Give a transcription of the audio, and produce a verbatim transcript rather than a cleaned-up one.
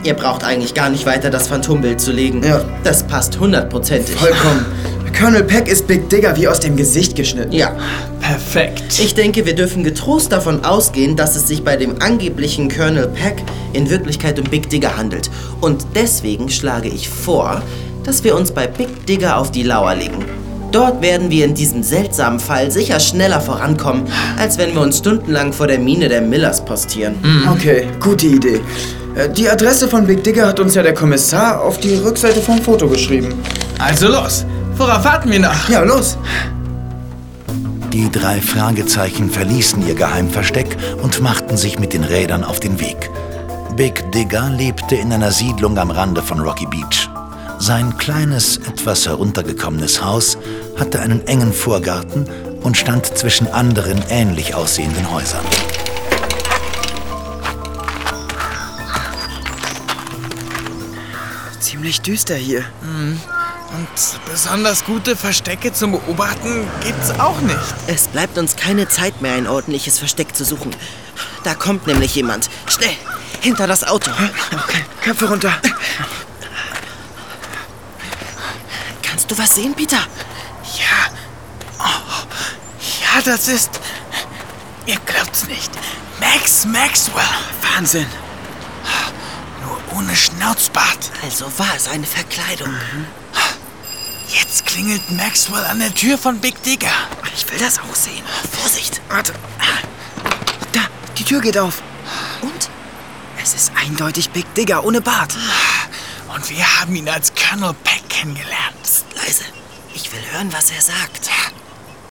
Ihr braucht eigentlich gar nicht weiter das Phantombild zu legen. Ja. Das passt hundertprozentig. Vollkommen. Colonel Peck ist Big Digger wie aus dem Gesicht geschnitten. Ja. Perfekt. Ich denke, wir dürfen getrost davon ausgehen, dass es sich bei dem angeblichen Colonel Peck in Wirklichkeit um Big Digger handelt. Und deswegen schlage ich vor, dass wir uns bei Big Digger auf die Lauer legen. Dort werden wir in diesem seltsamen Fall sicher schneller vorankommen, als wenn wir uns stundenlang vor der Mine der Millers postieren. Mhm. Okay, gute Idee. Die Adresse von Big Digger hat uns ja der Kommissar auf die Rückseite vom Foto geschrieben. Also los. Worauf warten wir noch? Ja, los. Die drei Fragezeichen verließen ihr Geheimversteck und machten sich mit den Rädern auf den Weg. Big Digger lebte in einer Siedlung am Rande von Rocky Beach. Sein kleines, etwas heruntergekommenes Haus hatte einen engen Vorgarten und stand zwischen anderen ähnlich aussehenden Häusern. Ziemlich düster hier. Mhm. Und besonders gute Verstecke zum Beobachten gibt's auch nicht. Es bleibt uns keine Zeit mehr, ein ordentliches Versteck zu suchen. Da kommt nämlich jemand. Schnell, hinter das Auto. Okay, Köpfe runter. Kannst du was sehen, Peter? Ja. Oh, ja, das ist... Ihr glaubt's nicht. Max Maxwell. Wahnsinn. Nur ohne Schnauzbart. Also war es eine Verkleidung. Mhm. Jetzt klingelt Maxwell an der Tür von Big Digger. Ich will das auch sehen. Vorsicht. Warte. Da, die Tür geht auf. Und? Es ist eindeutig Big Digger ohne Bart. Und wir haben ihn als Colonel Peck kennengelernt. Psst, leise. Ich will hören, was er sagt.